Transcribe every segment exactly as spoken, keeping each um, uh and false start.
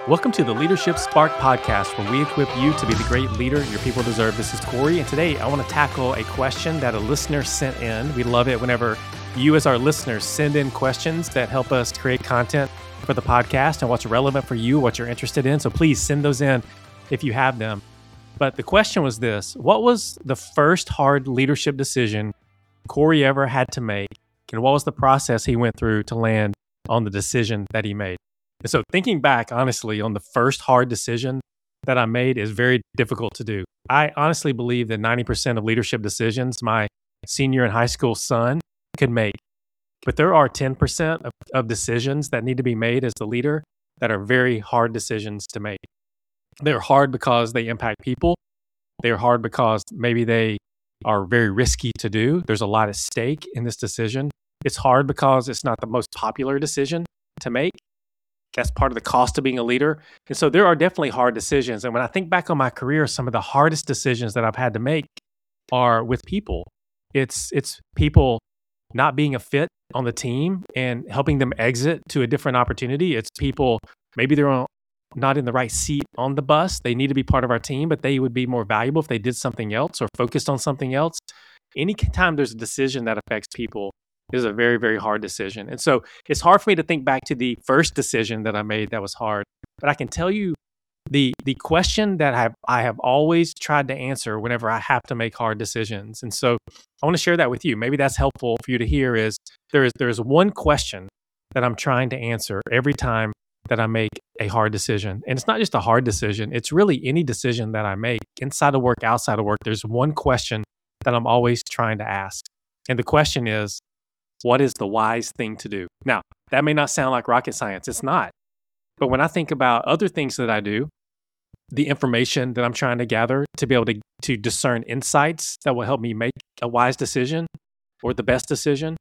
Welcome to the Leadership Spark Podcast, where we equip you to be the great leader your people deserve. This is Corey, and today I want to tackle a question that a listener sent in. We love it whenever you as our listeners send in questions that help us create content for the podcast and what's relevant for you, what you're interested in. So please send those in if you have them. But the question was this: what was the first hard leadership decision Corey ever had to make? And what was the process he went through to land on the decision that he made? And so thinking back, honestly, on the first hard decision that I made is very difficult to do. I honestly believe that ninety percent of leadership decisions my senior in high school son could make. But there are ten percent of, of decisions that need to be made as the leader that are very hard decisions to make. They're hard because they impact people. They're hard because maybe they are very risky to do. There's a lot at stake in this decision. It's hard because it's not the most popular decision to make. That's part of the cost of being a leader. And so there are definitely hard decisions. And when I think back on my career, some of the hardest decisions that I've had to make are with people. It's it's people not being a fit on the team and helping them exit to a different opportunity. It's people, maybe they're on, not in the right seat on the bus. They need to be part of our team, but they would be more valuable if they did something else or focused on something else. Anytime there's a decision that affects people, is a very, very hard decision. And so it's hard for me to think back to the first decision that I made that was hard. But I can tell you the the question that I have, I have always tried to answer whenever I have to make hard decisions. And so I want to share that with you. Maybe that's helpful for you to hear is there is there is one question that I'm trying to answer every time that I make a hard decision. And it's not just a hard decision. It's really any decision that I make inside of work, outside of work. There's one question that I'm always trying to ask. And the question is, what is the wise thing to do? Now, that may not sound like rocket science. It's not. But when I think about other things that I do, the information that I'm trying to gather to be able to, to discern insights that will help me make a wise decision or the best decision,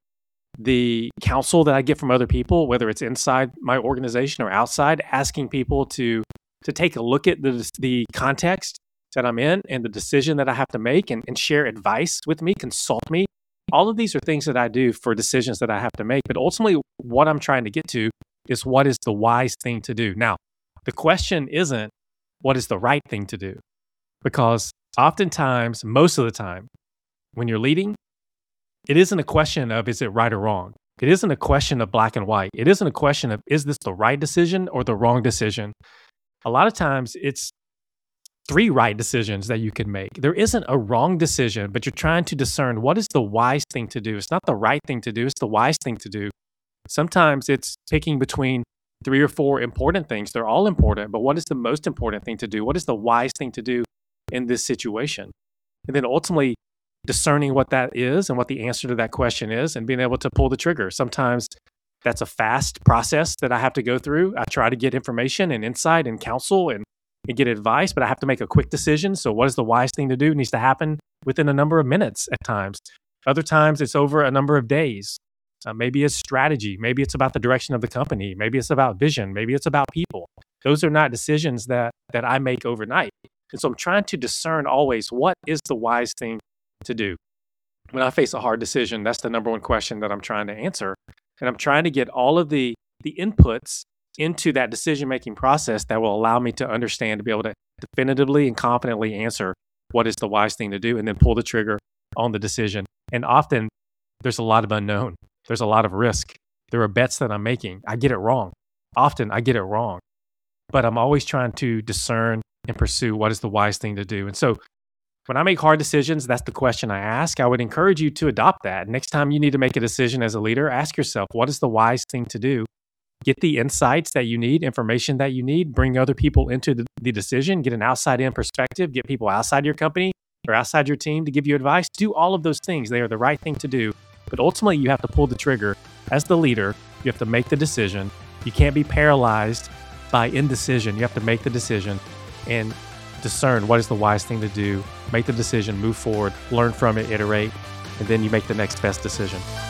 the counsel that I get from other people, whether it's inside my organization or outside, asking people to, to take a look at the, the context that I'm in and the decision that I have to make and, and share advice with me, consult me. All of these are things that I do for decisions that I have to make. But ultimately, what I'm trying to get to is what is the wise thing to do. Now, the question isn't what is the right thing to do? Because oftentimes, most of the time, when you're leading, it isn't a question of is it right or wrong. It isn't a question of black and white. It isn't a question of is this the right decision or the wrong decision. A lot of times, it's three right decisions that you can make. There isn't a wrong decision, but you're trying to discern what is the wise thing to do. It's not the right thing to do, it's the wise thing to do. Sometimes it's picking between three or four important things. They're all important, but what is the most important thing to do? What is the wise thing to do in this situation? And then ultimately discerning what that is and what the answer to that question is and being able to pull the trigger. Sometimes that's a fast process that I have to go through. I try to get information and insight and counsel and and get advice, but I have to make a quick decision. So what is the wise thing to do? It needs to happen within a number of minutes at times. Other times it's over a number of days. Uh, maybe it's strategy. Maybe it's about the direction of the company. Maybe it's about vision. Maybe it's about people. Those are not decisions that that I make overnight. And so I'm trying to discern always what is the wise thing to do. When I face a hard decision, that's the number one question that I'm trying to answer. And I'm trying to get all of the the inputs into that decision-making process that will allow me to understand, to be able to definitively and confidently answer what is the wise thing to do and then pull the trigger on the decision. And often there's a lot of unknown. There's a lot of risk. There are bets that I'm making. I get it wrong. Often I get it wrong, but I'm always trying to discern and pursue what is the wise thing to do. And so when I make hard decisions, that's the question I ask. I would encourage you to adopt that. Next time you need to make a decision as a leader, ask yourself, what is the wise thing to do? Get the insights that you need, information that you need, bring other people into the, the decision, get an outside-in perspective, get people outside your company or outside your team to give you advice. Do all of those things. They are the right thing to do. But ultimately, you have to pull the trigger. As the leader, you have to make the decision. You can't be paralyzed by indecision. You have to make the decision and discern what is the wise thing to do, make the decision, move forward, learn from it, iterate, and then you make the next best decision.